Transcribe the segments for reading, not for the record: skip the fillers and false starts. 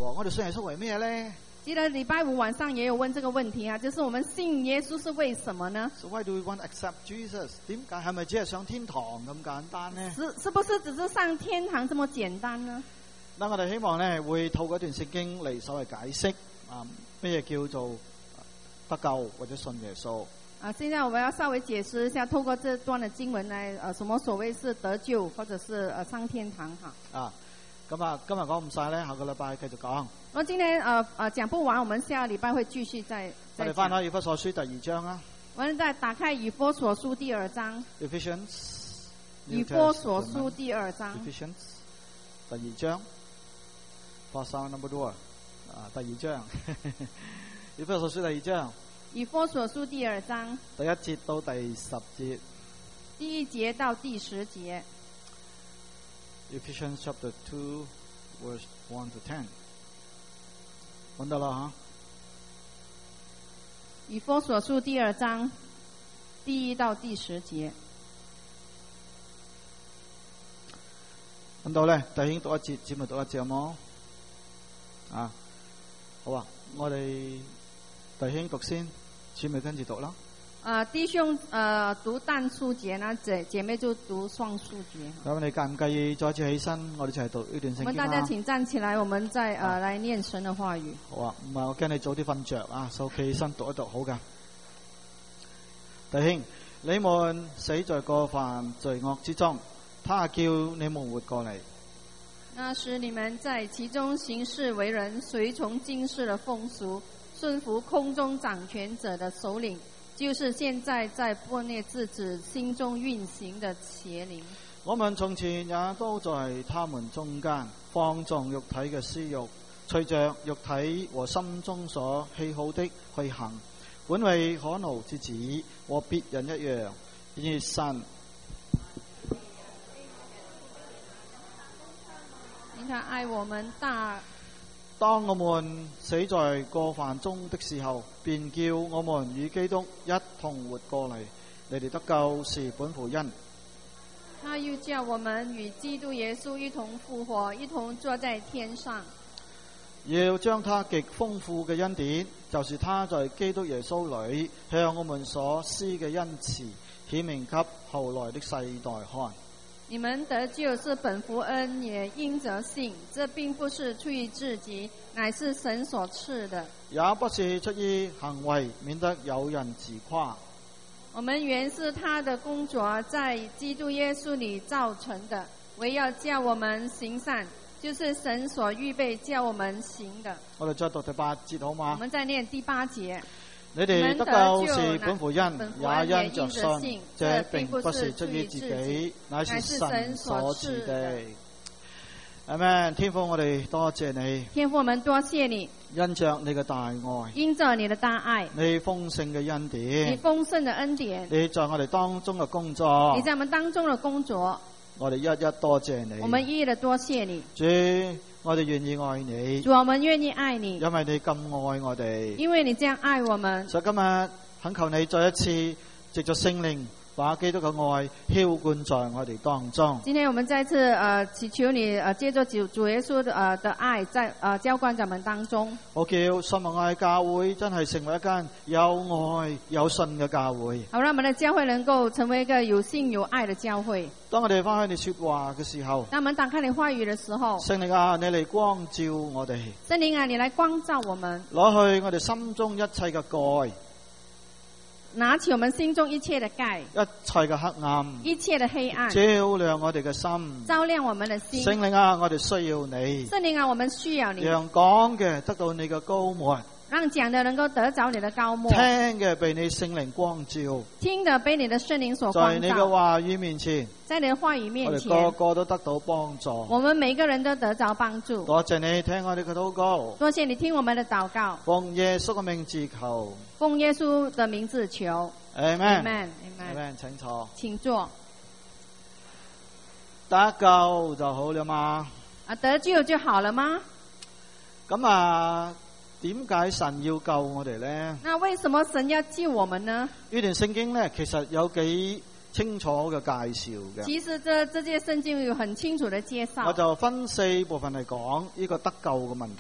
我哋信耶穌為咩咧？ 記得禮拜五晚上也有問這個問題啊，就是我們信耶穌是為什麼呢？ So why do we want to accept Jesus？ 點解係咪只係上天堂咁簡單呢？ 是不是只是上天堂這麼簡單呢？ 嗱，我哋希望咧會透過一段聖經嚟稍微解釋咩叫做得救或者信耶穌。 現在我們要稍微解釋一下，透過這段的經文來，什麼所謂是得救，或者是上天堂哈。 咁今日講唔晒咧，下個禮拜繼續講。 我今天講不完，我們下個禮拜會繼續再我哋翻開以弗所書第2章啊。 我們再打開以弗所書第2章。 Ephesians。 以弗所書第2章。 Ephesians 第2章。Pasal number 2第2章。以弗所書第2章。 以弗所書第2章。 第1節到第10節。 第1節到第10節。 Ephesians chapter 2 verse 1 to 10。揾到啦吓。 以弗所書第2章第1到第10節。 揾到咧，弟兄讀一節，姊妹讀一節好冇？好啊，我哋弟兄讀先，姊妹跟住讀啦。 弟兄讀但書節呢，姐妹就讀雙書節。 咁你介唔介意再一次起身，我哋一齊讀呢段聖經啦？ 我們大家請站起來，我們再來念神的話語。 好啊，唔係我驚你早啲瞓着啊，所以企起身讀一讀好噶。弟兄，你們死在過犯罪惡之中，他叫你們活過嚟。 那時你們在其中行事為人，隨從今世的風俗，順服空中掌權者的首領，就是現在在悖逆之子心中運行的邪靈。 我們從前也都在他們中間，放縱肉體嘅私欲，隨着肉體和心中所喜好的去行，本為可怒之子，和別人一樣。然而神， 因他愛我們大。 當我們死在過犯中的時候，便叫我們與基督一同活過嚟。你哋得救是本乎恩。 他又叫我們與基督耶穌一同復活，一同坐在天上。 要將他極豐富嘅恩典，就是他在基督耶穌裏向我們所施嘅恩慈，顯明給後來的世代看。 你們得救是本乎恩，也因着信。這並不是出於自己，乃是神所賜的。 也不是出於行為，免得有人自誇。 我們原是他的工作，在基督耶穌裏造成的，為要叫我們行善，就是神所預備叫我們行的。 我哋再讀第8節好嗎？ 我們再念第8節。 你哋得救是本乎恩，也因着信。這並不是出於自己，乃是神所賜的。阿們，天父，我哋多謝你。 天父，我們多謝你。 因着你嘅大愛， 因着你的大愛， 你豐盛嘅恩典， 你豐盛的恩典， 你在我哋當中嘅工作， 你在我們當中的工作， 我哋一一多謝你。 我們一一的多謝你。 主，我哋願意愛你。 主，我們願意愛你， 因為你咁愛我哋。 因為你這樣愛我們。 所以今日懇求你再一次藉着聖靈，把基督嘅愛澆灌在我哋當中。 今天我們再次祈求你借着主耶穌的愛在澆灌在我們當中。 我叫信望愛教會真係成為一間有愛有信嘅教會。 好，讓我們的教會能夠成為一個有信有愛的教會。 當我哋翻開你說話嘅時候， 當我們打開你話語的時候， 聖靈啊，你嚟光照我哋。 聖靈啊，你來光照我們， 攞去我哋心中一切嘅蓋， 拿起我們心中一切的蓋， 一切嘅黑暗， 一切的黑暗， 照亮我哋嘅心， 照亮我們的心。 聖靈啊，我哋需要你。 聖靈啊，我們需要你。 讓講嘅得到你嘅膏抹， 讓講的能夠得着你的膏抹， 聽嘅被你聖靈光照， 聽的被你的聖靈所光照。 在你嘅話語面前， 在你的話語面前， 我哋個個都得到幫助。 我們每個人都得着幫助。 多謝你聽我哋嘅禱告， 多謝你聽我們的禱告。 奉耶穌嘅名字求， 奉耶穌的名字求。 Amen。 Amen。 請坐。 請坐。 得救就好了嘛？ 得救就好了嗎？ 咁點解神要救我哋呢？ 那為什麼神要救我們呢？ 呢段聖經呢，其實有幾清楚嘅介紹嘅。 其實這節聖經有很清楚的介紹。 我就分4部分嚟講呢個得救嘅問題。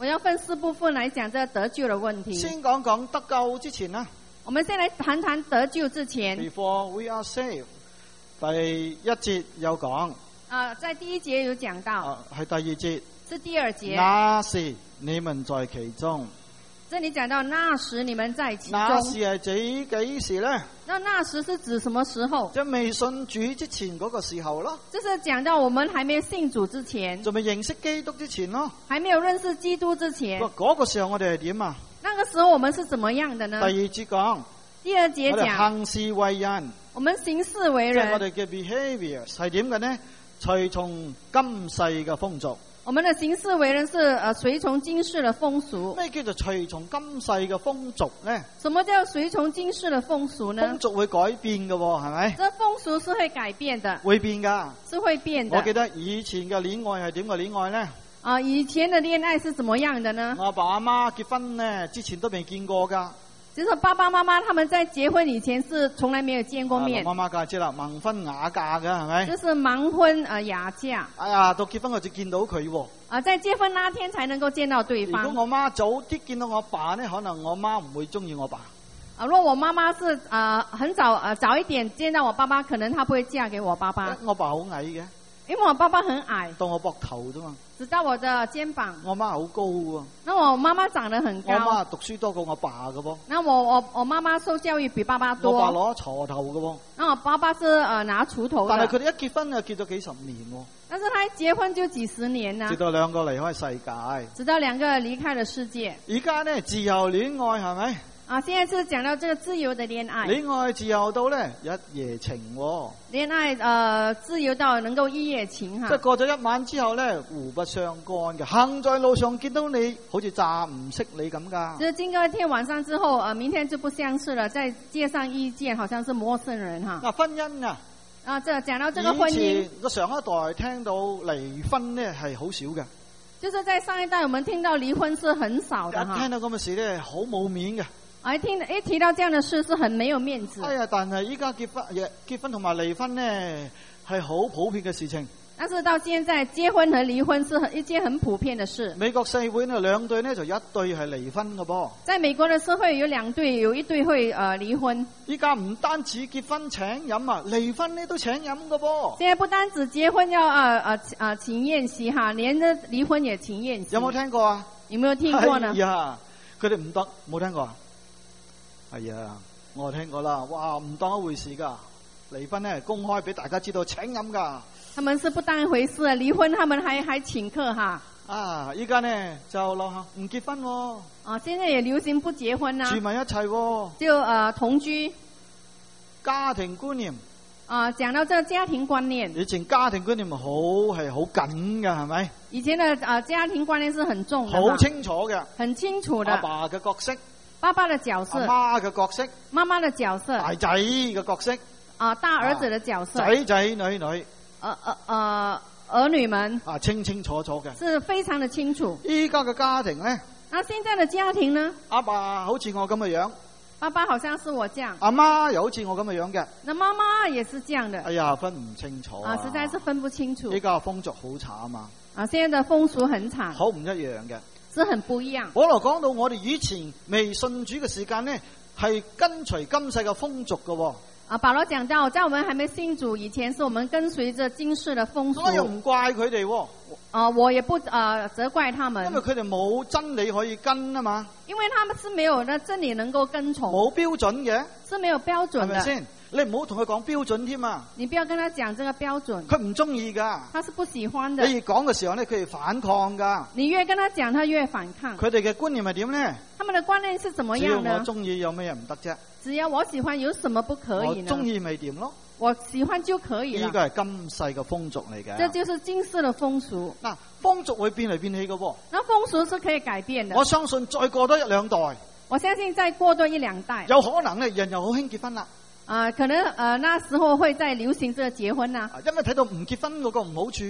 我要分4部分來講這個得救的問題。 先講講得救之前啦。 我們先來談談得救之前。 Before we are saved， 第1節有講。 在第1節有講到。 係第2節。 是第2節。 那時你們在其中。 這裡講到那時你們在其中。 那時係指幾時呢？ 那時是指什麼時候？ 即係未信主之前嗰個時候咯。 就是講到我們還沒有信主之前。 仲未認識基督之前咯。 還沒有認識基督之前。 嗰個時候我哋係點啊？ 那個時候我們是怎麼樣的呢？ 第2節講。 第2節講。 我哋行事為人。 我們行事為人。 即係我哋嘅 behavior 係點嘅呢？隨從今世嘅風俗。 我們的行事為人是隨從今世的風俗。 咩叫做隨從今世嘅風俗呢？ 什麼叫隨從今世的風俗呢？ 風俗會改變嘅，係咪？ 這風俗是會改變的。 會變噶。 是會變的。 我記得以前嘅戀愛係點嘅戀愛呢？ 以前的戀愛是怎麼樣的呢？ 我阿爸阿媽結婚呢，之前都未見過噶。 就是爸爸媽媽他們在結婚以前是從來沒有見過面。 媽媽梗係知啦，盲婚啞嫁嘅係咪？ 就是盲婚啞嫁。 哎呀，到結婚我就見到佢喎。 在結婚那天才能夠見到對方。 如果我媽早啲見到我爸呢，可能我媽唔會中意我爸。 如果我媽媽是很早一點見到我爸爸，可能她不會嫁給我爸爸。 我爸好矮嘅。 因為我爸爸很矮。 到我膊頭啫嘛。 直到我的肩膀。 我媽好高喎。 那我媽媽長得很高。 我媽讀書多過我爸嘅噃。 那我媽媽受教育比爸爸多。 我爸攞鋤頭嘅喎。 那我爸爸是拿鋤頭的。 但係佢哋一結婚就結咗幾十年喎。 但是他一結婚就幾十年啦。直到兩個離開世界。 直到兩個離開了世界。 而家呢，自由戀愛係咪？ 現在是講到這個自由的戀愛。 戀愛自由到呢，一夜情喎。 戀愛自由到能夠一夜情哈。 即係過咗一晚之後呢，互不相干嘅，行在路上見到你好似詐唔識你咁噶。 就是經過一天晚上之後，明天就不相識了，在街上遇見，好像是陌生人哈。 婚姻啊。 講到這個婚姻。 以前上一代聽到離婚呢係好少嘅。 就是在上一代，我們聽到離婚是很少的哈。 聽到咁嘅事呢，好冇面嘅。 一提到這樣的事是很沒有面子。 哎呀，但係依家結婚同埋離婚呢係好普遍嘅事情。 但是到現在結婚和離婚是一件很普遍的事。 美國社會呢兩對呢就一對係離婚嘅噃。 在美國的社會有兩對，有一對會離婚。 依家唔單止結婚請飲啊，離婚呢都請飲嘅噃。 現在不單止結婚要請宴席哈，連呢離婚也請宴席。 有冇聽過啊？ 有沒有聽過呢？ 呀，佢哋唔得，冇聽過啊？係啊，我聽過啦，哇，唔當一回事噶，離婚呢公開俾大家知道請飲噶。 他們是不當一回事，離婚他們還請客哈。 依家呢就落下唔結婚喎。 現在也流行不結婚啦。 住埋一齊喎。 就同居。 家庭觀念。 講到這個家庭觀念。 以前家庭觀念係好緊嘅，係咪？ 以前的家庭觀念是很重的。 好清楚嘅。 很清楚的。 阿爸嘅角色。 爸爸的角色。 阿媽嘅角色。 媽媽的角色。 大仔嘅角色。 大兒子的角色。 仔仔女女。 兒女們。 清清楚楚嘅。 是非常的清楚。 依家嘅家庭呢？ 現在的家庭呢？ 阿爸好似我咁嘅樣。 爸爸好像是我這樣。 阿媽又好似我咁嘅樣嘅。 那媽媽也是這樣的。 哎呀，分唔清楚。 實在是分不清楚。 依家風俗好慘啊。 現在的風俗很慘。 好唔一樣嘅。 是很不一樣。 保羅講到我哋以前未信主嘅時間呢，係跟隨今世嘅風俗嘅。 保羅講到，在我們還沒信主以前，是我們跟隨着今世的風俗。 我又唔怪佢哋。 我也不責怪他們。 因為佢哋冇真理可以跟啊嘛。 因為他們是沒有那真理能夠跟從。 冇標準嘅。 是沒有標準的。係咪先？你唔好同佢講標準添啊！ 你不要跟他講這個標準。 佢唔中意噶。 他是不喜歡的。 你越講嘅時候呢，佢哋反抗噶。 你越跟他講，他越反抗。 佢哋嘅觀念係點呢？ 他們的觀念是怎麼樣呢？ 只要我中意，有咩唔得啫？ 只要我喜歡，有什麼不可以呢？ 我中意咪掂咯。 我喜歡就可以了。 呢個係今世嘅風俗嚟嘅。 這就是今世的風俗。 嗱，風俗會變嚟變去嘅喎。 那風俗是可以改變的。 我相信再過多一兩代。 我相信再過多一兩代。 有可能呢，人又好興結婚啦。 可能那時候會再流行這個結婚啦。 因為睇到唔結婚嗰個唔好處。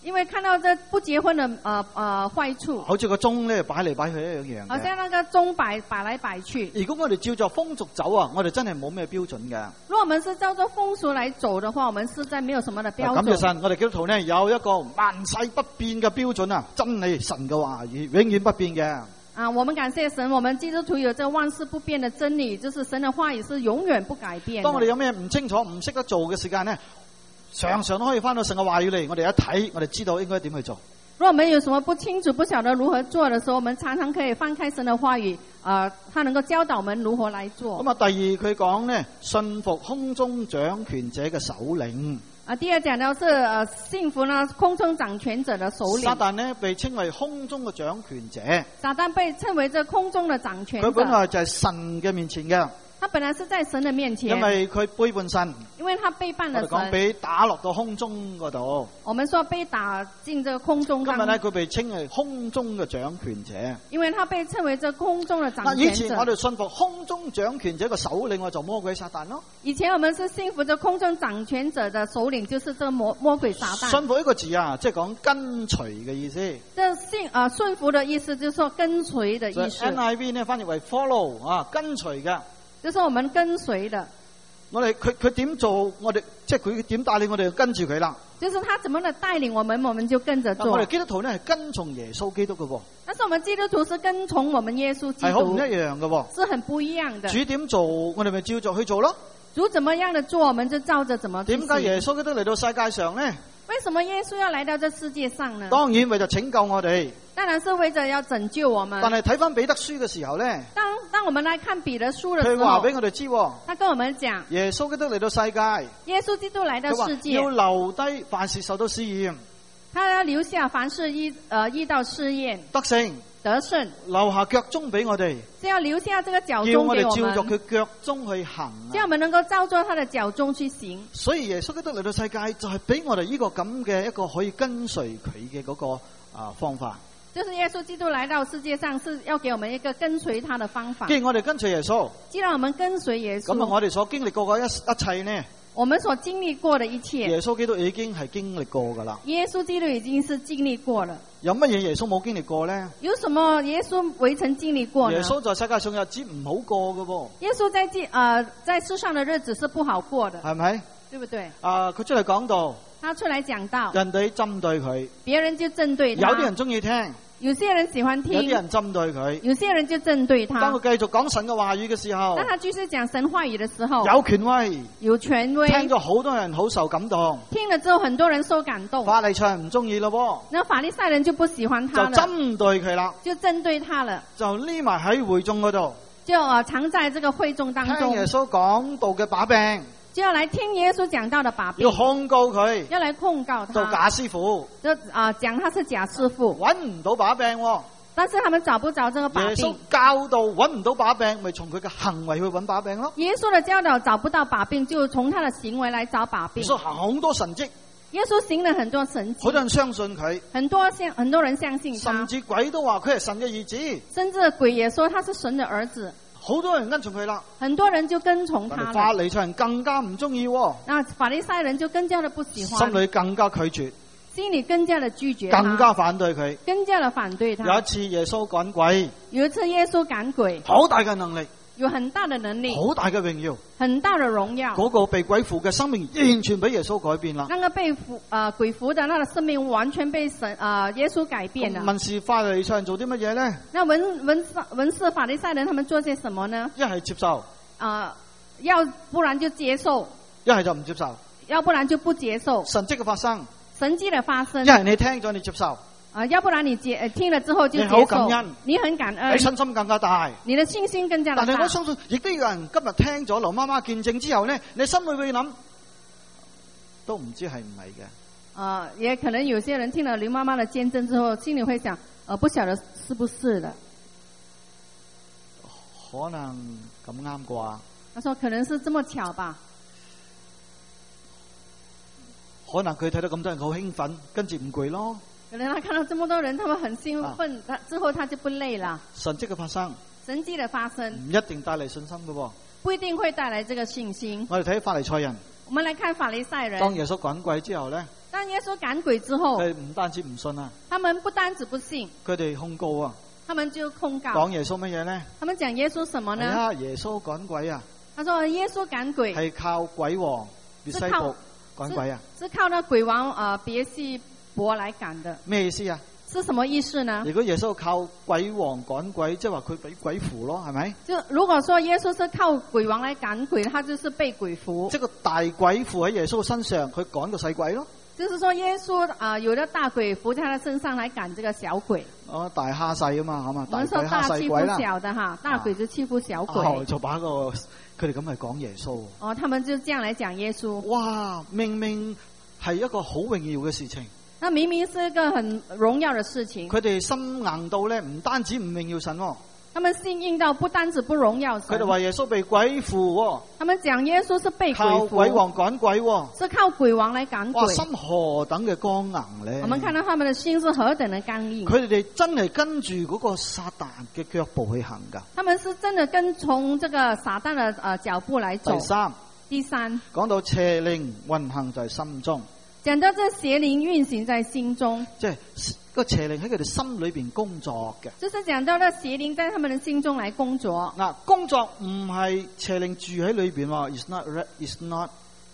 因為看到這不結婚的壞處， 好似個鐘咧擺嚟擺去一樣嘅。 好像那個鐘擺來擺去。 如果我哋照作風俗走啊，我哋真係冇咩標準嘅。 如果我們是照做風俗來走的話，我們實在沒有什麼的標準。 感謝神，我哋基督徒呢有一個萬世不變嘅標準啊，真理神嘅話語永遠不變嘅。 我們感謝神，我們基督徒有這萬世不變的真理，就是神的話語是永遠不改變的。 當我哋有咩唔清楚、唔識得做嘅時間呢，常常都可以翻到神嘅話語嚟，我哋一睇，我哋知道應該點去做。 如果我們有什麼不清楚、不曉得如何做的時候，我們常常可以翻開神的話語，他能夠教導我們如何來做。 咁啊，第二佢講呢，信服空中掌權者嘅首領。 第二講到是信服呢空中掌權者的首領。 撒旦呢被稱為空中嘅掌權者。 撒旦被稱為這空中的掌權者。 佢本來就係神嘅面前嘅。 他本來是在神的面前。 因為佢背叛神。 因為他背叛了神。 我哋講被打落到空中嗰度。 我們說被打進這個空中。 今日呢佢被稱為空中嘅掌權者。 因為他被稱為這空中的掌權者。 以前我哋信服空中掌權者嘅首領，我就魔鬼撒旦咯。 以前我們是信服這空中掌權者的首領，就是這魔鬼撒旦。 信服一個字啊，即係講跟隨嘅意思。 這順服的意思就是說跟隨的意思。 NIV 呢翻譯為 follow 啊，跟隨嘅。 就是我們跟隨的。 我哋佢點做，我哋即係佢點帶領我哋，就跟住佢啦。 就是他怎麼的帶領我們就跟着做。 我哋基督徒呢係跟從耶穌基督嘅喎。 但是我們基督徒是跟從我們耶穌基督。 係好唔一樣嘅喎。 是很不一樣的。 主點做，我哋咪照着去做咯。 主怎麼樣的做，我們就照着怎麼去。 點解耶穌基督嚟到世界上呢？ 為什麼耶穌要來到這世界上呢？ 當然為咗拯救我哋。 當然是為咗要拯救我們。 但係睇翻彼得書嘅時候呢， 當我們來看彼得書的時候， 佢話俾我哋知， 他跟我們講， 耶穌基督嚟到世界， 耶穌基督來到世界， 要留低凡事受到試驗， 他要留下凡事遇到試驗，得勝， 留下腳蹤俾我哋， 是要留下這個腳蹤給叫我哋照着佢腳蹤去行， 叫我們能夠照着他的腳蹤去行。 所以耶穌基督嚟到世界就係俾我哋呢個咁嘅一個可以跟隨佢嘅嗰個方法。 就是耶穌基督來到世界上，是要給我們一個跟隨他的方法。 既然我哋跟隨耶穌， 既然我們跟隨耶穌， 咁啊，我哋所經歷過嘅一切呢？ 我們所經歷過的一切， 耶穌基督已經係經歷過噶啦。 耶穌基督已經是經歷過了。 有乜嘢耶穌冇經歷過呢？ 有什麼耶穌未曾經歷過呢？ 耶穌在世界上日子唔好過嘅噃。 耶穌在世上的日子是不好過的， 係咪？ 對不對？ 佢出嚟講道， 他出來講道， 人哋針對佢， 別人就針對他。 有啲人中意聽， 有些人喜歡聽， 有啲人針對佢， 有些人就針對他。 當佢繼續講神嘅話語嘅時候， 當他繼續講神話語的時候， 有權威， 有權威， 聽咗好多人好受感動， 聽了之後很多人受感動。 法利賽人唔中意咯， 那法利賽人就不喜歡他了， 就針對佢啦， 就針對他了， 就匿埋喺會眾嗰度， 就藏在這個會眾當中， 聽耶穌講道嘅把柄。 就要來聽耶穌講道的把柄， 要控告佢， 要來控告他， 做假師傅， 就講他是假師傅， 揾唔到把柄， 但是他們找不着這個把柄。 耶穌教導揾唔到把柄，咪從佢嘅行為去揾把柄咯。 耶穌的教導找不到把柄，就從他的行為來找把柄。 耶穌行好多神蹟， 耶穌行了很多神蹟， 好多人相信佢， 很多人相信他， 甚至鬼都話佢係神嘅兒子， 甚至鬼也說他是神的兒子。 好多人跟從佢啦， 很多人就跟從他了。 法利賽人更加唔中意， 那法利賽人就更加的不喜歡， 心裏更加拒絕， 心裏更加的拒絕他， 更加反對佢， 更加的反對他。 有一次耶穌趕鬼， 有一次耶穌趕鬼， 好大嘅能力， 有很大的能力， 好大嘅榮耀， 很大的榮耀。 嗰個被鬼附嘅生命完全俾耶穌改變啦。 那個被鬼附的那個生命完全被耶穌改變了。 文士法利賽人做啲乜嘢呢？ 那文士法利賽人他們做些什麼呢？ 一係接受， 要不然就接受， 一係就唔接受， 要不然就不接受。 神蹟嘅發生， 神蹟的發生， 一係你聽咗你接受。 要不然你聽了之後就接受， 你好感恩， 你很感恩， 你信心更加大， 你的信心更加的大。 但係我相信，亦都有人今日聽咗劉媽媽見證之後呢，你心裏會諗，都唔知係唔係嘅。 也可能有些人聽了劉媽媽的見證之後，心裏會想，不曉得是不是的。 可能咁啱啩？ 他說可能是這麼巧吧。 可能佢睇到咁多人好興奮，跟住唔攰咯。 可能他看到這麼多人，他們很興奮，之後他就不累了。 神蹟嘅發生， 神蹟的發生唔一定帶嚟信心嘅喎， 不一定會帶來這個信心。 我哋睇法利賽人， 我們來看法利賽人。 當耶穌趕鬼之後呢， 當耶穌趕鬼之後， 佢哋唔單止唔信啊， 他們不單止不信， 佢哋控告啊， 他們就控告。 講耶穌乜嘢咧？ 他們講耶穌什麼呢？ 係啊，耶穌趕鬼啊， 他說耶穌趕鬼係靠鬼王別西卜趕鬼啊， 是靠那鬼王別西卜來趕的。 咩意思啊？ 是什麼意思呢？ 如果耶穌靠鬼王趕鬼，即係話佢俾鬼附咯，係咪？ 就如果說耶穌是靠鬼王來趕鬼，他就是被鬼附。 即係個大鬼附喺耶穌身上，佢趕個細鬼咯。 就是說耶穌有了大鬼附在他身上來趕這個小鬼。 哦，大蝦細啊嘛，係嘛？ 我們說大欺負小的哈，大鬼就欺負小鬼。 就把佢哋咁係講耶穌。 哦，他們就這樣來講耶穌。 哇，明明係一個好榮耀嘅事情。 那明明是一個很榮耀的事情。 佢哋心硬到咧，唔單止唔榮耀神喎。 他們心硬到不單止不榮耀神。 佢哋話耶穌被鬼附喎。 他們講耶穌是被鬼附。 靠鬼王趕鬼喎。 是靠鬼王來趕鬼。 哇，心何等嘅剛硬咧！ 我們看到他們的心是何等的剛硬。 佢哋真係跟住嗰個撒旦嘅腳步去行噶。 他們是真的跟從這個撒旦的腳步來走。第三， 講到邪靈運行在心中。 講到這邪靈運行在心中， 即係個邪靈喺佢哋心裏邊工作嘅。 就是講到呢邪靈在他們的心中來工作。 嗱，工作唔係邪靈住喺裏邊，is not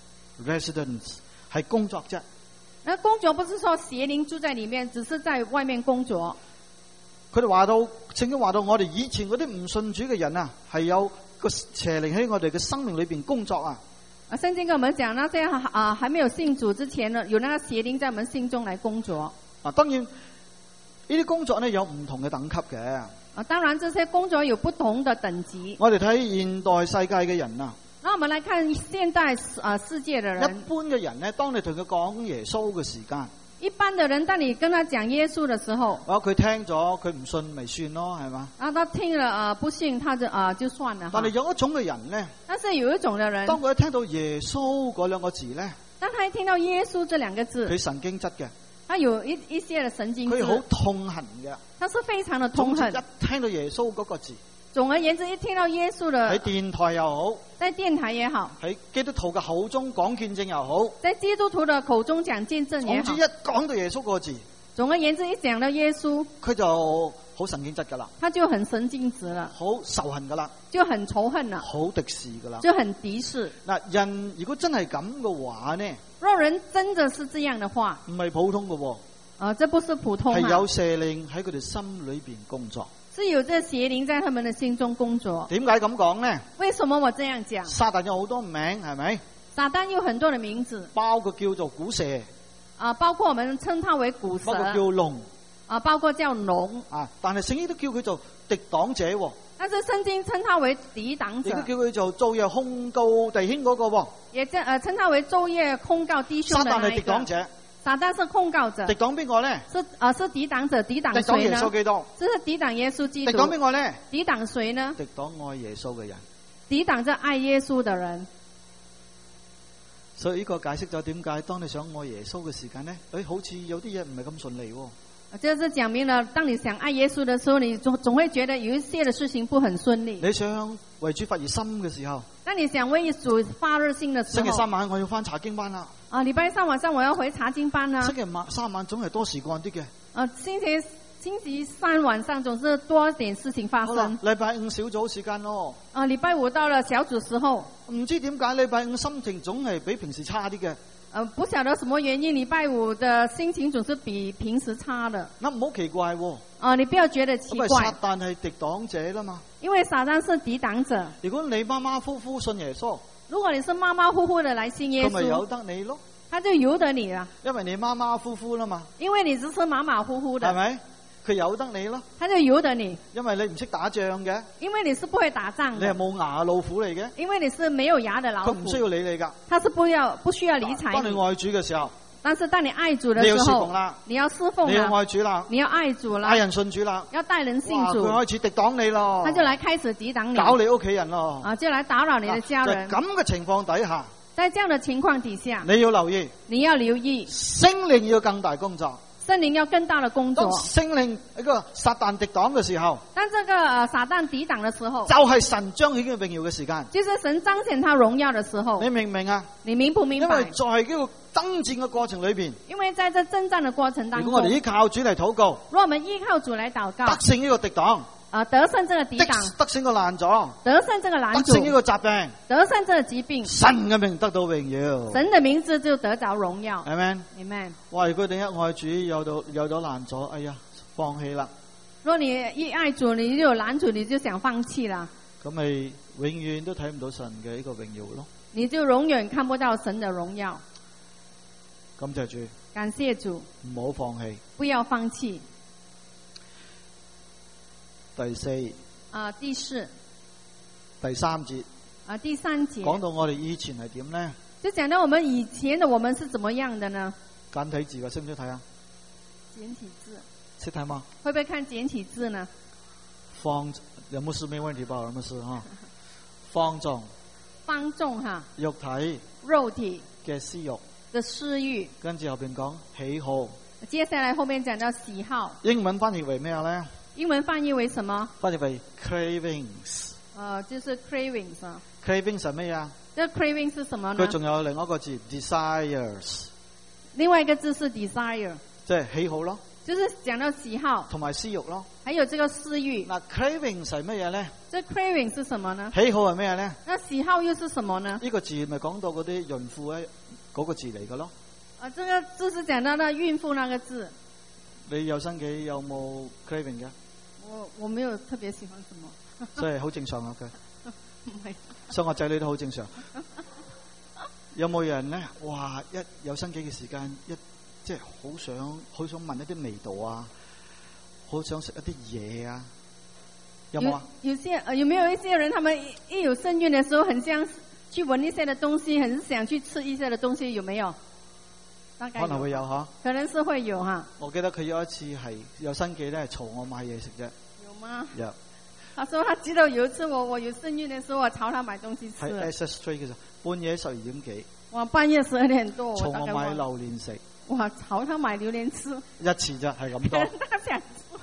residence， 係工作啫。 那工作不是說邪靈住在裏面，只是在外面工作。 佢哋話到，聖經話到，我哋以前嗰啲唔信主嘅人啊，係有個邪靈喺我哋嘅生命裏邊工作啊。 聖經跟我們講，那些還沒有信主之前呢，有那個邪靈在我們心中來工作。 當然呢啲工作呢有唔同嘅等級嘅。 當然這些工作有不同的等級。 我哋睇現代世界嘅人啊， 那我們來看現代世界的人。 一般嘅人呢，當你同佢講耶穌嘅時間， 一般的人，當你跟他講耶穌的時候， 佢聽咗，佢唔信咪算咯，係嘛？ 他聽了不信，他就算了。 但係有一種嘅人呢， 但是有一種嘅人， 當佢一聽到耶穌嗰兩個字呢， 當他一聽到耶穌這兩個字， 佢神經質嘅， 他有一些的神經質， 佢好痛恨嘅， 他是非常的痛恨。 一聽到耶穌嗰個字， 總而言之，一聽到耶穌的， 喺電台又好， 在電台也好， 喺基督徒嘅口中講見證又好， 在基督徒的口中講見證也好， 總之一講到耶穌個字， 總而言之，一講到耶穌， 佢就好神經質噶啦， 他就很神經質了， 好仇恨噶啦， 就很仇恨了， 好敵視噶啦， 就很敵視。 嗱，人如果真係咁嘅話呢， 若人真的是這樣的話， 唔係普通嘅喎， 這不是普通， 係有邪靈喺佢哋心裏邊工作。 是有這邪靈在他們的心中工作。 點解咁講呢？ 為什麼我這樣講？ 撒旦有好多名，係咪？ 撒旦有很多的名字， 包括叫做古蛇， 包括我們稱它為古蛇， 包括叫龍， 包括叫龍， 但係聖經都叫佢做敵擋者。 但是聖經稱它為敵擋者， 亦都叫佢做晝夜控告弟兄嗰個， 也稱它為晝夜控告弟兄的那一個。 撒旦係敵擋者。 撒旦是控告者， 敵擋邊個咧？ 是敵擋者，敵擋誰呢？ 敵擋耶穌基督， 是敵擋耶穌基督。 敵擋邊個咧？ 敵擋誰呢？ 敵擋愛耶穌嘅人， 敵擋着愛耶穌的人。 所以呢個解釋咗點解當你想愛耶穌嘅時間咧，好似有啲嘢唔係咁順利。 就是講明了，當你想愛耶穌的時候，你總會覺得有一些的事情不很順利。 你想為主發熱心嘅時候， 當你想為主發熱心的時候， 星期三晚我要返查經班啦。 禮拜三晚上我要回查經班啦。 星期三晚總係多時幹啲嘅。 星期三晚上總是多點事情發生。 禮拜五小組時間咯。 禮拜五到了小組時候， 唔知點解禮拜五心情總係比平時差啲嘅。 不曉得什麼原因，禮拜五的心情總是比平時差的。 那唔好奇怪喎。 你不要覺得奇怪。 因為撒旦係敵擋者啦嘛。 因為撒旦是敵擋者。 如果你馬馬虎虎信耶穌， 如果你是馬馬虎虎的來信耶穌， 佢咪由得你咯。 他就由得你啦。 因為你馬馬虎虎啦嘛。 因為你只是馬馬虎虎的。 係咪？佢由得你咯， 他就由得你， 因為你唔識打仗嘅， 因為你是不會打仗的， 你係冇牙老虎嚟嘅， 因為你是沒有牙的老虎， 佢唔需要理你噶， 他是不需要理睬你。 當你愛主嘅時候， 但是當你愛主的時候， 你要侍奉啦， 你要侍奉啦， 你要愛主啦， 你要愛主啦， 帶人信主啦， 要帶人信主， 佢開始敵擋你咯， 他就來開始敵擋你， 搞你屋企人咯， 就來打擾你的家人。 在咁嘅情況底下， 在這樣的情況底下， 你要留意，聖靈要更大工作。 聖靈要更大的工作。 當聖靈一個撒旦敵擋嘅時候， 當這個撒旦抵擋的時候， 就係神彰顯嘅榮耀嘅時間。 就是神彰顯他榮耀的時候。 你明唔明啊？ 你明不明白？ 因為在呢個爭戰嘅過程裏邊， 因為在這征戰的過程當中， 如果我哋依靠主嚟禱告， 如果我們依靠主來禱告， 得勝呢個敵擋， 得勝這個抵擋， 得勝個攔阻， 得勝這個攔阻， 得勝呢個疾病， 得勝這個疾病， 神嘅名得到榮耀， 神的名字就得着榮耀。 Amen。 Amen。 哇！如果你一愛主有咗攔阻，哎呀，放棄啦， 如果你一愛主，你就有攔阻，你就想放棄啦， 咁咪永遠都睇唔到神嘅呢個榮耀咯。 你就永遠看不到神的榮耀。 感謝主， 感謝主， 唔好放棄。 不要放棄。 第四、 第四、 第三節， 第三節講到我哋以前係點咧？ 就講到我們以前的我們是怎麼樣的呢？ 簡體字嘅識唔識睇啊？ 簡體字識睇嗎？ 會不會看簡體字呢？ 有冇事？沒問題吧？有冇事哈？放縱哈， 肉體嘅私欲的私欲， 跟住後邊講喜好。 接下來後面講到喜好， 英文翻譯為咩咧？ 英文翻譯為什麼？ 翻譯為 cravings。 就是 cravings 啊。 cravings 係咩啊？ 這 craving 是什麼呢？ 佢仲有另外一個字 desires。 另外一個字是 desire， 即係喜好咯。 就是講到喜好， 同埋私欲咯。 還有這個私欲。 嗱 cravings 係乜嘢咧？ 這 craving 是什麼呢？ 喜好係咩咧？ 那喜好又是什麼呢？ 呢個字咪講到嗰啲孕婦咧嗰個字嚟嘅咯。 這個字是講到那孕婦那個字。 你有生幾有冇 craving 嘅？ 我沒有特別喜歡什麼， 所以好正常啊佢。 唔係， 所以我仔女都好正常。有冇人咧？哇！一有生幾嘅時間，即係好想聞一啲味道啊，好想食一啲嘢啊，有冇啊？ 有沒有一些人，他們一有生孕的時候，很想去聞一些的東西，很想去吃一些的東西，有沒有？大概有， 可能會有吓。 可能是會有哈。 我記得佢有一次係有生幾咧，嘈我買嘢食啫。 有嗎？ 有。 他說他記得有一次我有生孕的時候，我吵他買東西吃。 喺 SS3 嘅時候，半夜12點幾。 哇！半夜12點多， 嘈我買榴蓮食。 哇！吵他買榴蓮吃。 一次啫，係咁多。 他想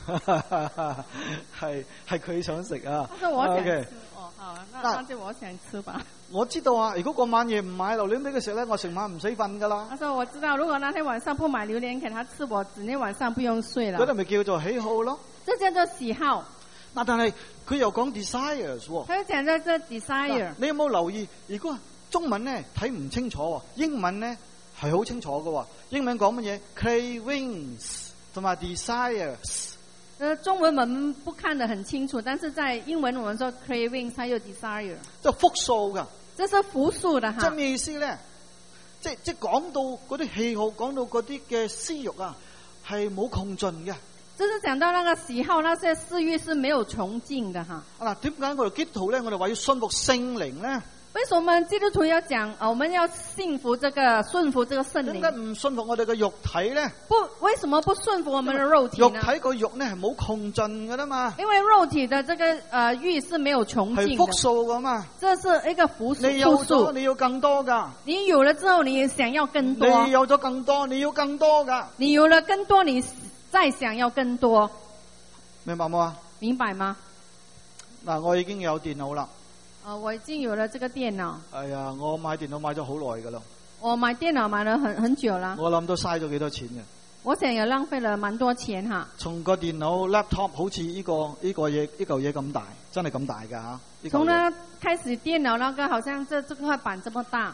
吃。 係佢想食啊。 他說我想吃。 Okay. 哦，好，那就我想吃吧。 我知道啊，如果嗰晚夜唔買榴蓮俾佢食咧，我成晚唔使瞓噶啦。 他說我知道，如果那天晚上不買榴蓮給他吃，我整天晚上不用睡了。 嗰啲咪叫做喜好咯。 這叫做喜好。 嗱，但係佢又講 desires 喎。 佢講到這 desire。 你有冇留意？如果中文咧睇唔清楚，英文咧係好清楚嘅。英文講乜嘢 ？cravings 同埋 desires。 中文我們不看得很清楚，但是在英文我們說 cravings 還有 desire。 即係複數噶。 這是複數的哈。 即係咩意思咧？即係講到嗰啲喜好，講到嗰啲嘅私欲啊，係冇窮盡嘅。 就是講到那個喜好，那些私欲是沒有窮盡的哈。 嗱，點解我哋基督徒咧，我哋話要信服聖靈咧？ 為什麼基督徒要講我們要信服這個順服這個聖靈？ 點解唔信服我哋嘅肉體咧？ 不，為什麼不順服我們的肉體呢？ 肉體個肉咧係冇窮盡噶啦嘛。 因為肉體的這個欲是沒有窮盡的。 係複數噶嘛。 這是一個複數。 你有咗，你要更多噶。 你有了之後，你想要更多。 你有咗更多，你要更多噶。 你有了更多，你再想要更多。 明白冇啊？ 明白嗎？ 嗱，我已經有電腦啦。 我已經有了這個電腦。 係啊，我買電腦買咗好耐噶啦。 我買電腦買了很久啦。 我諗都嘥咗幾多錢嘅。 我想也浪費了蠻多錢哈。 從個電腦 laptop 好似呢嚿嘢咁大，真係咁大噶吓。 從呢開始電腦那個好像這塊板這麼大。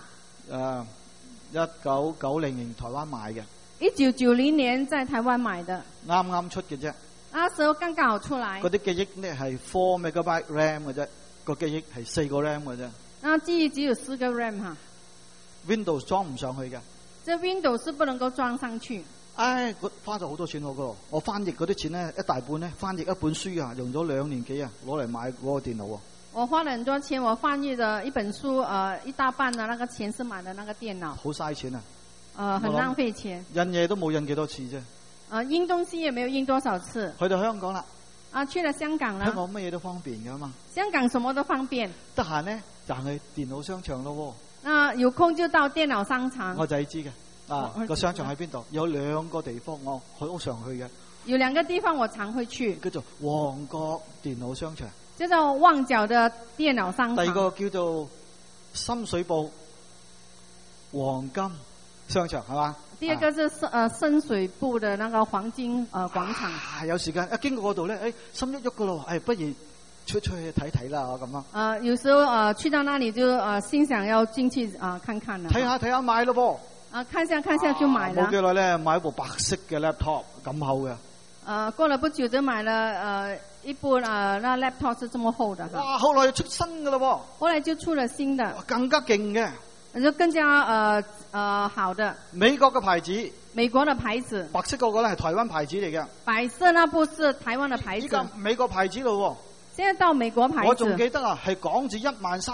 1990年台灣買嘅。 1990年在台灣買的。 啱啱出嘅啫。 那時候剛剛好出來。 嗰啲記憶咧係4 megabyte RAM 嘅啫。個記憶係4個 RAM 嘅啫， 那記憶只有4個 RAM 哈。 Windows 裝唔上去嘅， 這 Windows 是不能夠裝上去。 唉，花咗好多錢喎，我翻譯嗰啲錢咧一大半咧，翻譯一本書啊，用咗2年幾啊，攞嚟買嗰個電腦。 我花了很多錢，我翻譯咗一本書，一大半的那個錢是買的那個電腦。 好嘥錢啊！ 很浪費錢。 印嘢都冇印幾多次啫。 印東西也沒有印多少次。 去到香港啦。 去了香港啦。 香港乜嘢都方便噶嘛。 香港什麼都方便。 得閒咧就去電腦商場咯。 有空就到電腦商場。我仔知嘅。個商場喺邊度？有2個地方我好常去嘅。 有2個地方我常會去。 叫做旺角電腦商場。 叫做旺角的電腦商場。 第二個叫做深水埗黃金商場係嘛？ 第二個就是深水埗的那個黃金廣場。 有時間一經過嗰度咧，心喐喐噶咯，不如出去睇睇啦咁啊。 有時候去到那裡就心想要進去看看啦。 睇下買咯噃。 看下就買了。 冇幾耐咧，買一部白色嘅 laptop 咁厚嘅。 過了不久就買了一部那 laptop 是這麼厚的。 哇！後來又出新噶咯喎。後來就出了新的。 更加勁嘅。 就更加好的。 美國嘅牌子。 美國的牌子。 白色嗰個咧係台灣牌子嚟嘅。 白色那部是台灣的牌子。 依家美國牌子咯喎。 現在到美國牌子。 我仲記得係港紙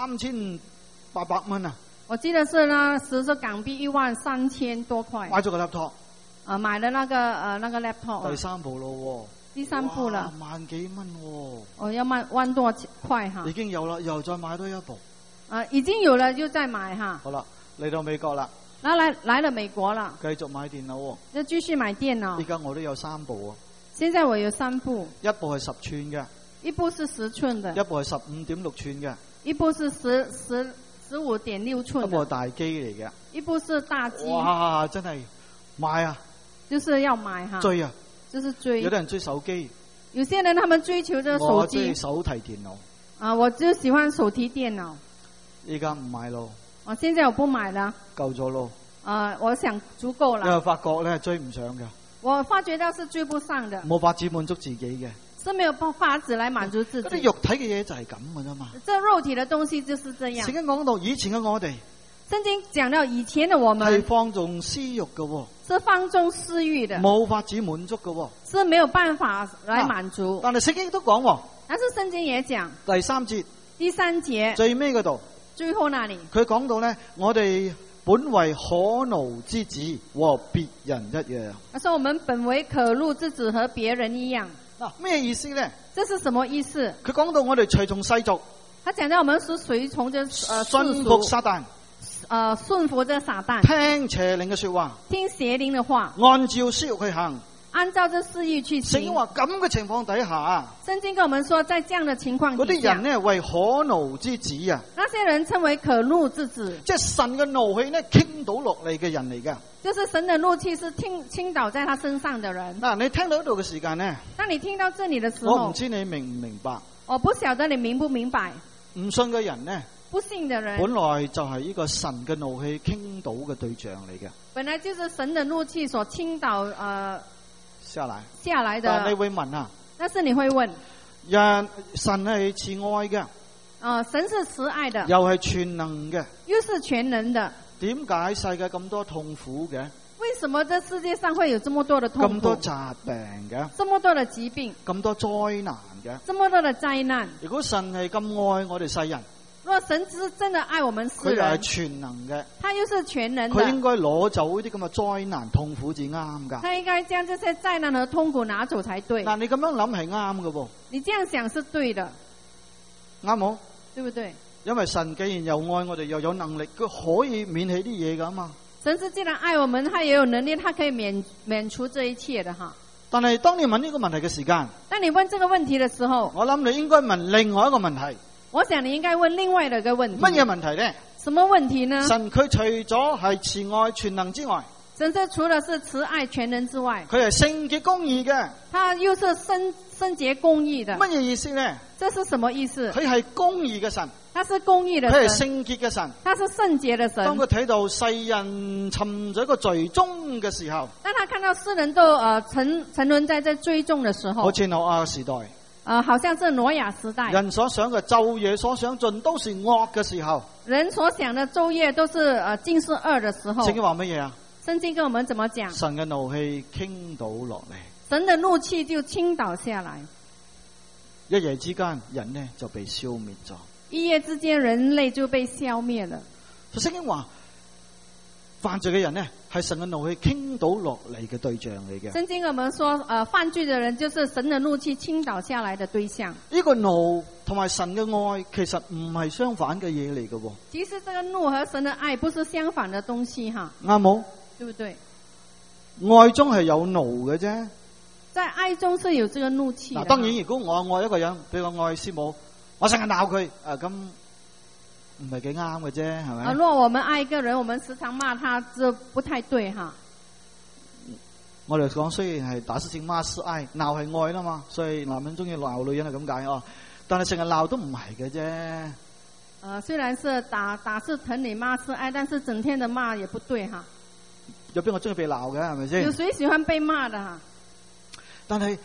13,800蚊啊。 我記得是那時是港幣13000多塊。 買咗個 laptop。 買了那個 laptop。 第三部咯喎。 第三部了。 萬幾蚊喎。 要萬多塊哈。 已經有啦，又再買多一部。 已經有了就再買哈。 好啦，嚟到美國啦。 來了美國了。 繼續買電腦喎。 就繼續買電腦。 依家我都有3部啊。 現在我有3部。 一部係10寸嘅。 一部是10寸的。 一部係15.6寸嘅。 一部是15.6寸。 一部係大機嚟嘅。 一部是大機。 哇！真係買啊！ 就是要買哈。 追啊！ 就是追。 有啲人追手機。 有些人他們追求這個手機。 我追手提電腦。 我就喜歡手提電腦。 依家唔買咯。 現在我不買了。 夠咗咯。 我想足夠了。 因為發覺咧追唔上嘅。 我發覺到是追不上的。 冇法子滿足自己嘅。 是沒有法子來滿足自己。 嗰啲肉體嘅嘢就係咁嘅啫嘛。 這肉體的東西就是這樣。 聖經講到以前嘅我哋。 聖經講到以前的我們。 係放縱私欲嘅喎。 是放縱私欲的。 冇法子滿足嘅喎。 是沒有辦法來滿足。 但係聖經都講喎。 但是聖經也講。 第3節。 第3節。 最尾嗰度。 最後那裡。佢講到咧，我哋本為可怒之子，和別人一樣。 他說我們本為可怒之子，和別人一樣。 咩意思咧？ 這是什麼意思？ 佢講到我哋隨從世俗。 他講到我們是隨從着順服撒旦。 順服着撒旦。 聽邪靈嘅說話。 聽邪靈的話。 按照私欲去行。 按照這私欲去行。 聖經話咁嘅情況底下。 聖經跟我們說，在這樣的情況底下。嗰啲人呢為可怒之子啊。 那些人稱為可怒之子。 即係神嘅怒氣呢傾倒落嚟嘅人嚟㗎。 就是神的怒氣是傾倒在他身上的人。 你聽到呢度嘅時間呢？ 當你聽到這裡的時候， 我唔知你明唔明白。 我不曉得你明不明白。 唔信嘅人呢？ 不信的人。 本來就係呢個神嘅怒氣傾倒嘅對象嚟嘅。 本來就是神的怒氣所傾倒下來的。 但你會問啊？ 但是你會問， 神係慈愛嘅。 神是慈愛的。 又係全能嘅。 又是全能的。 點解世界咁多痛苦嘅？ 為什麼這世界上會有這麼多的痛苦？ 咁多疾病嘅？ 這麼多的疾病？ 咁多災難嘅？ 這麼多的災難？ 如果神係咁愛我哋世人， 若神是真的愛我們世人， 佢又係全能嘅， 他又是全能的， 佢應該攞走呢啲咁嘅災難痛苦至啱噶。 他應該將這些災難和痛苦拿走才對。 嗱，你咁樣諗係啱嘅喎。 你這樣想是對的， 啱冇？ 對不對？ 因為神既然又愛我哋，又有能力，佢可以免起啲嘢噶嘛。 神是既然愛我們，他也有能力，他可以免除這一切的哈。 但係當你問呢個問題嘅時間， 當你問這個問題的時候， 我諗你應該問另外一個問題。 我想你應該問另外的一個問題。 乜嘢問題呢？ 什麼問題呢？ 神佢除咗係慈愛全能之外， 神這除了是慈愛全能之外， 佢係聖潔公義嘅。 他又是聖潔公義的。 乜嘢意思呢？ 這是什麼意思？ 佢係公義嘅神。 他是公義的神。 佢係聖潔嘅神。 他是聖潔的神。 當佢睇到世人沉咗一個罪中嘅時候， 當他看到世人都沉淪在這罪中的時候， 好似挪亞時代。 好像是挪亞時代。 人所想嘅晝夜所想盡都是惡嘅時候。 人所想的晝夜都是盡是惡的時候。 聖經話乜嘢啊？ 聖經跟我們怎麼講？ 神嘅怒氣傾倒落嚟。 神的怒氣就傾倒下來。 一夜之間，人呢就被消滅咗。 一夜之間，人類就被消滅了。 聖經話，犯罪嘅人呢，係神嘅怒氣傾倒落嚟嘅對象嚟嘅。 聖經我們說，犯罪的人就是神的怒氣傾倒下來的對象。 呢個怒同埋神嘅愛，其實唔係相反嘅嘢嚟嘅。 其實這個怒和神的愛不是相反的東西哈。 啱冇？ 對不對？ 愛中係有怒嘅啫。 在愛中是有這個怒氣的。 當然，如果我愛一個人，比如我愛師母，我成日鬧佢，咁唔係幾啱嘅啫，係咪？ 如果我們愛一個人，我們時常罵他，這不太對哈。 我哋講雖然係打是情罵是愛，鬧係愛啦嘛，所以男人中意鬧女人係咁解哦。但係成日鬧都唔係嘅啫。 雖然是打是疼你，罵是愛，但是整天的罵也不對哈。 有邊個中意被鬧嘅係咪先？ 有誰喜歡被罵的哈？ 但係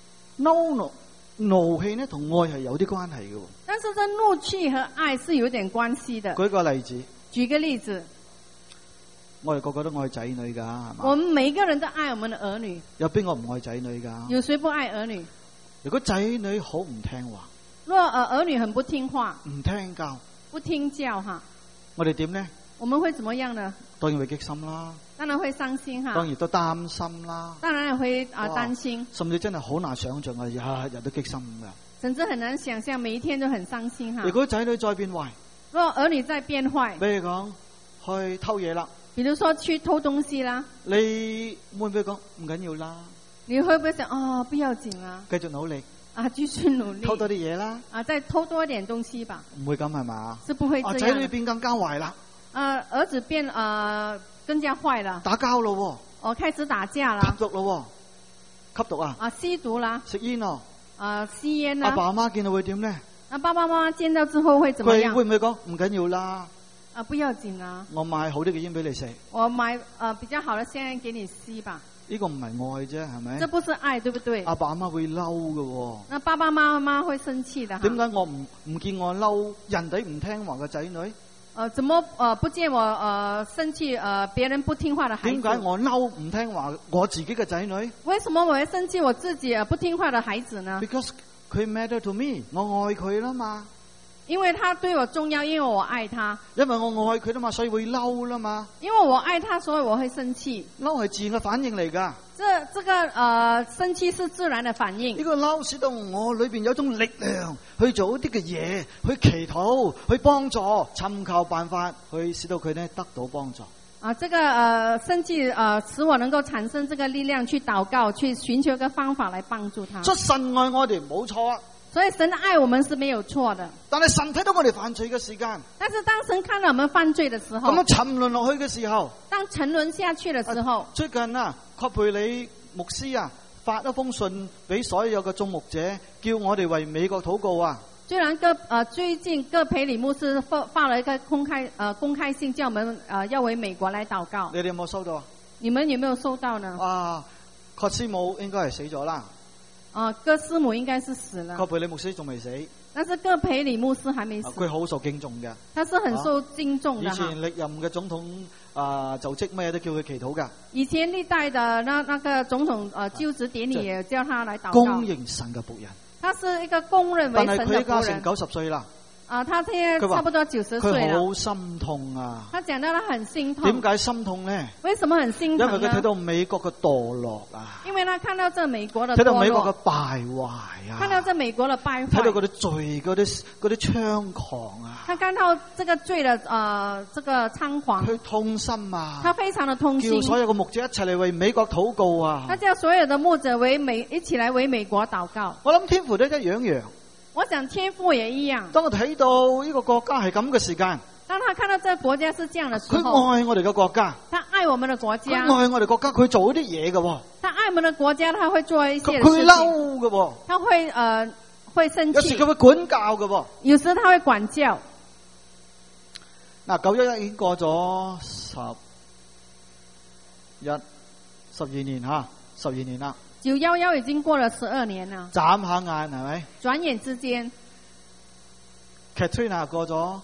怒氣呢同愛係有啲關係嘅。 但是這怒氣和愛是有點關係的。 舉個例子。 舉個例子。 我哋個個都愛仔女噶，係嘛？ 我們每個人都愛我們的兒女。 有邊個唔愛仔女噶？ 有誰不愛兒女？ 如果仔女好唔聽話， 若兒女很不聽話， 唔聽教， 不聽教哈， 我哋點呢？ 我們會怎麼樣呢？ 當然會激心啦， 當然會傷心哈， 當然都擔心啦， 當然會擔心， 甚至真係好難想象啊！日日都激心噶， 甚至很難想象每一天都很傷心哈。 如果仔女再變壞， 若兒女再變壞， 比如講去偷嘢啦。 比如說去偷東西啦， 你會唔會講唔緊要啦？ 你會不會想不要緊啦？ 繼續努力繼續努力， 偷多啲嘢啦， 再偷多一點東西吧？ 唔會咁係嘛？ 是不會這樣。 仔女變更加壞啦， 兒子變更加壞了， 打交咯， 開始打架啦， 吸毒咯，吸毒啊？ 吸毒啦， 食煙咯， 吸煙啦。 阿爸阿媽見到會點咧？ 爸爸媽媽見到之後會怎麼樣？ 佢會唔會講唔緊要啦？ 不要緊啊！ 我買好啲嘅煙俾你食。我買比較好的香給你吸吧。 呢個唔係愛啫，係咪？ 這不是愛，對不對？ 阿爸阿媽會嬲嘅。 那爸爸媽媽會生氣的。 點解我唔見我嬲人哋唔聽話嘅仔女？ 怎麼不見我生氣別人不聽話的孩子？ 點解我嬲唔聽話我自己嘅仔女？ 為什麼我會生氣我自己不聽話的孩子呢？ Because 佢 matter to me， 我愛佢啦嘛。 因為他對我重要，因為我愛他。 因為我愛佢啦嘛，所以會嬲啦嘛。 因為我愛他，所以我會生氣。 嬲係自然嘅反應嚟噶。 這個生氣是自然的反應。 呢個嬲使到我裏邊有一種力量去做一啲嘅嘢，去祈禱，去幫助，尋求辦法，去使到佢呢得到幫助。 這個生氣使我能夠產生這個力量去禱告，去尋求一個方法來幫助他。 所以神愛我哋冇錯啊。 所以神的愛我們是沒有錯的。 但係神睇到我哋犯罪嘅時間， 但是當神看到我們犯罪的時候， 咁樣沉淪落去嘅時候， 當沉淪下去的時候， 最近葛培理牧師發一封信俾所有嘅眾牧者，叫我哋為美國禱告啊。 最近葛培理牧師發了一個公開信，叫我們要為美國來禱告。 你哋有冇收到啊？ 你們有沒有收到呢？ 葛師母應該係死咗啦。 葛師母應該是死了。 葛培理牧師仲未死。 但是葛培理牧師還沒死。 佢好受敬重嘅。 他是很受敬重的。 以前歷任嘅總統就職咩都叫佢祈禱噶。以前歷代的那個總統就職典禮也叫他來禱告。 公認神嘅僕人。 他是一個公認為神的僕人。 但係佢而家成90歲啦。 他現在差不多90歲了。 佢好心痛啊！ 他講到他很心痛。 點解心痛呢？ 為什麼很心痛呢？ 因為佢睇到美國嘅墮落啊！ 因為他看到這美國的墮落。 睇到美國嘅敗壞啊！ 看到這美國的敗壞。 睇到嗰啲罪嗰啲猖狂啊！ 他看到這個罪的這個猖狂。 佢痛心啊！ 他非常的痛心。 叫所有嘅牧者一齊嚟為美國禱告啊！ 他叫所有的牧者一起來為美國禱告。 我諗天父都一樣。 我想天父也一樣。 當我睇到呢個國家係咁嘅時間， 當他看到這個國家是這樣的時候， 佢愛我哋嘅國家， 他愛我們的國家， 佢愛我哋國家，佢做啲嘢嘅。 他愛我們的國家，他會做一些事情。 佢嬲嘅， 他會生氣。 有時佢會管教嘅， 有時他會管教。 嗱，911已經過咗12年吓，12年啦。 911已經過了12年了。 眨下眼係咪？ 轉眼之間 ，Katrina 過咗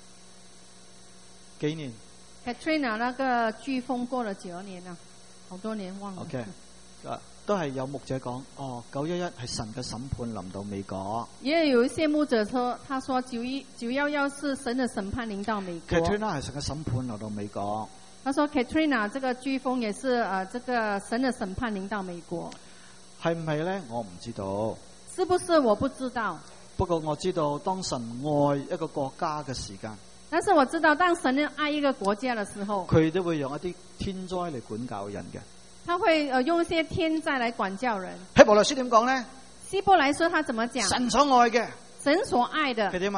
幾年 ？Katrina 那個颶風過了9年了，好多年忘了。 OK， 都係有牧者講，911係神嘅審判臨到美國。 也有一些牧者說，他說911是神的審判臨到美國。 Katrina 係神嘅審判臨到美國。 他說 Katrina 這個颶風也是這個神的審判臨到美國。 係唔係咧？我唔知道。 是不是？我不知道。 不過我知道，當神愛一個國家嘅時間， 但是我知道，當神愛一個國家嘅時候， 佢都會用一啲天災嚟管教人嘅。 他會用一些天災嚟管教人。 希伯來書點講咧？ 希伯來書他怎麼講？ 神所愛嘅， 神所愛的， 係點啊？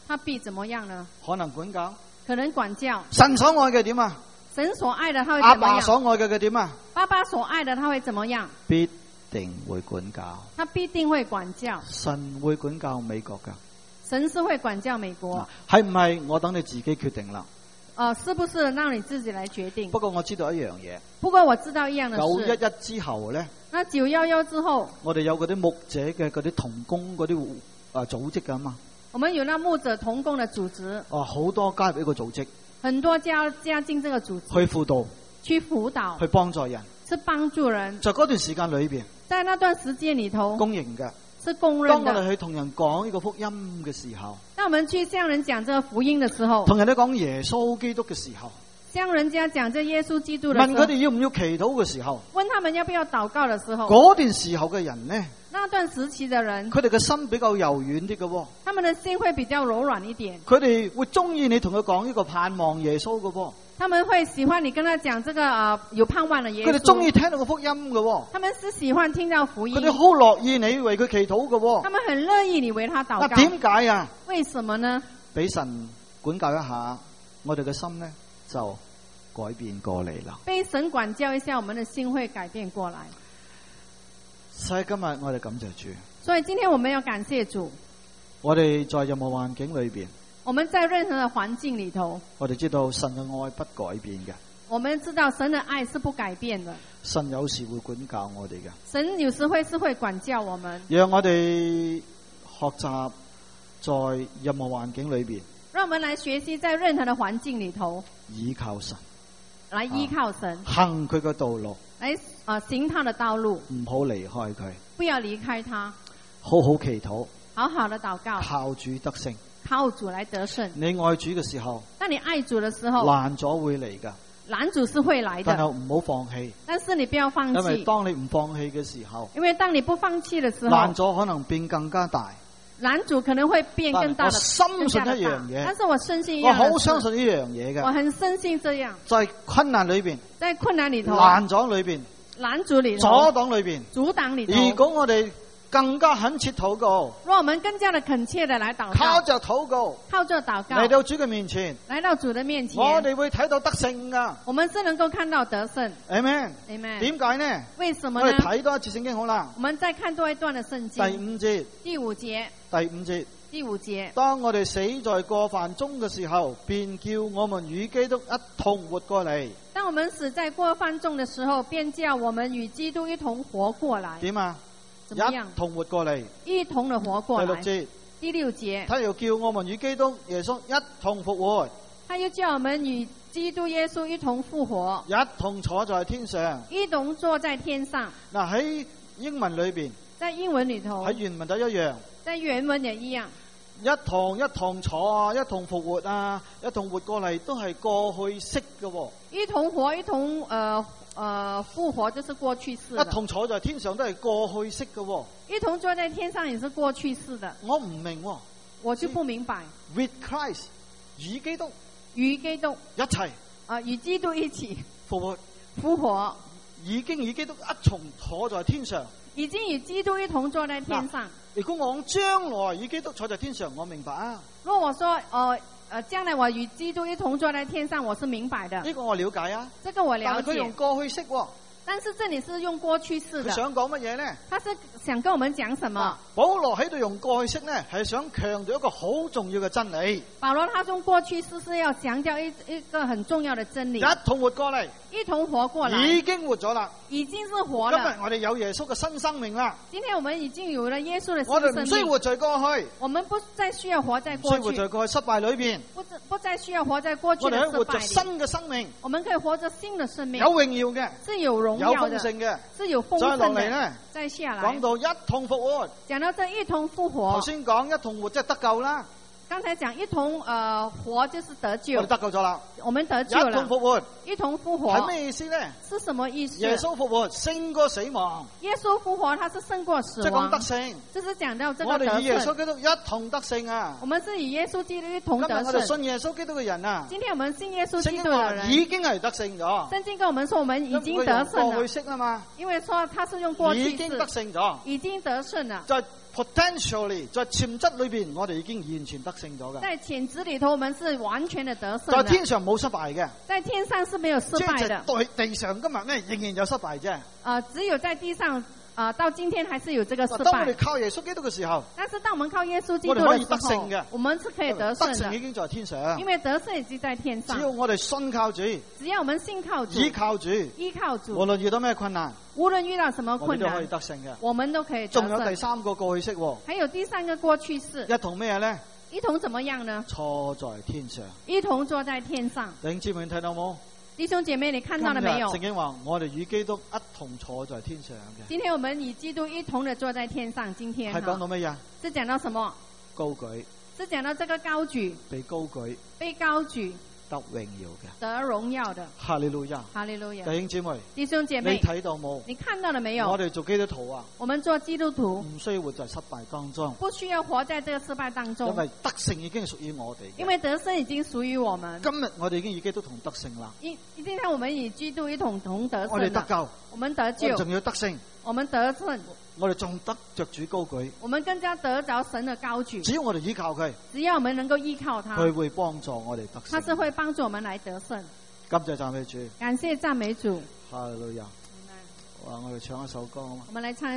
他必怎麼樣呢？ 可能管教。 可能管教。 神所愛嘅點啊？ 神所愛的他會阿怎麼樣？ 爸所愛嘅點啊？ 爸爸所愛的他會怎麼樣？ 必定會管教。 他必定會管教。 神會管教美國噶。 神是會管教美國。 係唔係？我等你自己決定啦。 是不是讓你自己來決定？ 不過我知道一樣嘢。 不過我知道一樣的事。 911之後咧， 那911之後， 我哋有嗰啲牧者嘅嗰啲同工嗰啲組織噶嘛。 我們有那牧者同工的組織。 好多加入呢個組織。 很多加進這個組織。 去輔導。 去輔導。 去幫助人。 是幫助人。 在嗰段時間裏邊。 在那段時間裏頭。 公認嘅。 是公認的。 當我哋去同人講呢個福音嘅時候， 當我們去向人講這個福音的時候， 同人哋講耶穌基督嘅時候， 向人家講這耶穌基督的時候， 問佢哋要唔要祈禱嘅時候， 問他們要不要禱告的時候， 嗰段時候嘅人呢， 那段時期的人， 佢哋嘅心比較柔軟啲嘅， 他們的心會比較柔軟一點， 佢哋會中意你同佢講呢個盼望耶穌嘅。 他們會喜歡你跟他講這個有盼望的耶穌。 佢哋中意聽到個福音嘅。 他們是喜歡聽到福音。 佢哋好樂意你為佢祈禱嘅。 他們很樂意你為他禱告。 嗱，點解啊？ 為什麼呢？ 俾神管教一下，我哋嘅心呢就改變過嚟啦。 被神管教一下，我們的心會改變過來。 所以今日我哋感謝主。 所以今天我們要感謝主。 我哋在任何環境裏邊。 我們在任何的環境裏頭， 我哋知道神嘅愛不改變嘅。 我們知道神的愛是不改變的。 神有時會管教我哋嘅。 神有時會管教我們。 讓我哋學習在任何環境裏邊。 讓我們來學習在任何的環境裏頭， 依靠神， 來依靠神， 行佢嘅道路， 來行他的道路， 唔好離開佢， 不要離開他， 好好祈禱， 好好的禱告， 靠主得勝。 靠主來得勝。 你愛主嘅時候， 當你愛主的時候， 難阻會嚟噶， 難阻是會來的， 但係唔好放棄。 但是你不要放棄， 因為當你唔放棄嘅時候， 因為當你不放棄的時候， 難阻可能變更加大， 難阻可能會變更大的。 我深信一樣嘢， 但是我深信一樣， 我好相信呢樣嘢嘅， 我很深信這樣， 在困難裏邊， 在困難裏頭， 難阻裏邊， 難阻裏頭， 阻擋裏邊， 阻擋裏頭。 如果我哋更加懇切禱告， 若我們更加的懇切的來禱告， 靠着禱告， 靠着禱告， 嚟到主嘅面前， 來到主的面前， 我哋會睇到得勝噶。 我們是能夠看到得勝。 Amen。 Amen。 點解呢？ 為什麼呢？ 我哋睇多一次聖經好啦。 我們再看多一段的聖經。 第5節。 第5節。 第5節。 第5節。 當我哋死在過犯中嘅時候，便叫我們與基督一同活過嚟。 當我們死在過犯中的時候，便叫我們與基督一同活過來。 點啊？ 怎麼樣？ 一同活過嚟。 一同的活過來。 第6節。 第6節。 他又叫我們與基督耶穌一同復活。 他又叫我們與基督耶穌一同復活。 一同坐在天上。 一同坐在天上。 嗱，喺英文裏邊。 在英文裏頭。 喺原文都一樣。 在原文也一樣。 一同坐啊，一同復活啊，一同活過嚟都係過去式嘅。 一同活，一同復活，就是過去式。 一同坐在天上都係過去式嘅。 一同坐在天上也是過去式的。 我唔明。 我就不明白。 With Christ， 與基督， 與基督一齊。 與基督一起復活。 復活。 已經與基督一同坐在天上。 已經與基督一同坐在天上。 如果我將來與基督坐在天上，我明白啊。 如果我說將來我與基督一同坐在天上，我是明白的。 呢個我了解啊。 這個我了解。 但係佢用過去式喎。 但是這裡是用過去式的。 佢想講乜嘢呢？ 他是想跟我們講什麼？ 保羅喺度用過去式呢，係想強調一個好重要嘅真理。 保羅他用過去式是要強調一個很重要的真理。 一同活過嚟。 一同活過來。 已經活咗啦。 已經是活了。 今日我哋有耶穌嘅新生命啦。 今天我們已經有了耶穌的新生命。 我哋唔需要活在過去。 我們不再需要活在過去。 唔需要活在過去失敗裏邊。 不再需要活在過去的失敗裏。 我哋可以活着新嘅生命。 我們可以活着新的生命。 有榮耀嘅。 是有榮耀的。 有豐盛嘅。 是有豐盛的。 再落嚟呢？ 再下來。 講到一同復活。 講到這一同復活。 頭先講一同活即係得救啦。 剛才講一同活就是得救。 我哋得救咗啦。 我們得救了。 一同復活。 一同復活。 係咩意思呢？ 是什麼意思？ 耶穌復活勝過死亡。 耶穌復活，他是勝過死亡。 即係講得勝。 就是講到這個我得勝。 哋與耶穌基督一同得勝啊！ 我們是與耶穌基督一同得勝。 今日我哋信耶穌基督嘅人啊！ 今天我們信耶穌基督嘅人已經係得勝咗。 聖經跟我們說，我們已經得勝了。 過去式啊嘛。 因為說他是用過去式。 已經得勝咗。 已經得勝了。 在 potentially 在潛質裏邊，我哋已經完全得勝咗嘅。 在潛質裏頭，我們是完全的得勝在的。 天上冇失敗嘅， 在天上是沒有失敗的。 即係地上今日咧仍然有失敗啫。 只有在地上，到今天還是有這個失當我哋敗。 靠耶穌基督嘅時候， 但是當我們靠耶穌基督我哋可以的時候得勝嘅， 我們是可以得得勝的， 勝已經在天上。 因為得勝已經在天上只。要我哋信靠主， 只要我們信靠主， 依靠主， 依靠主， 無論遇到咩困難， 無論遇到什麼我哋困難都可以，得勝嘅。 我們都可以得仲有第勝。 三個過去式喎， 還有第三個過去式， 一同咩咧？ 一同怎麼樣呢？ 坐在天上。 一同坐在天上。 弟兄姊妹睇到冇？ 弟兄姐妹，你看到了沒有？ 聖經話我哋與基督一同坐在天上嘅。 今天我們與基督一同的坐在天上。今天係講到乜嘢？ 是講到什麼？ 高舉， 是講到這個高舉， 被高舉， 被高舉， 得榮耀嘅。 得榮耀的。 哈利路亞！ 哈利路亞！ 弟兄姊妹， 弟兄姐你妹， 睇到冇？ 你看到了沒有？ 我哋做基督徒啊， 我們做基督徒唔需要活在失敗當中， 不需要活在這個失敗當中， 因為得勝已經係屬於我哋嘅。 因為得勝已經屬於我們。 今日我哋已經與基督同得勝啦， 今天我們與基督一同得勝我哋得救， 我們得我哋救， 仲要得勝， 我們得勝， 我哋仲得着主高舉。 我們更加得着神的高舉。 只要我哋依靠佢， 只要我們能夠依靠他， 佢會幫助我哋得勝。 他是會幫助我們來得勝。 感謝讚美主， 感謝讚美主。 哈利路亞！哇，我哋唱一首歌啊嘛。 我們來唱。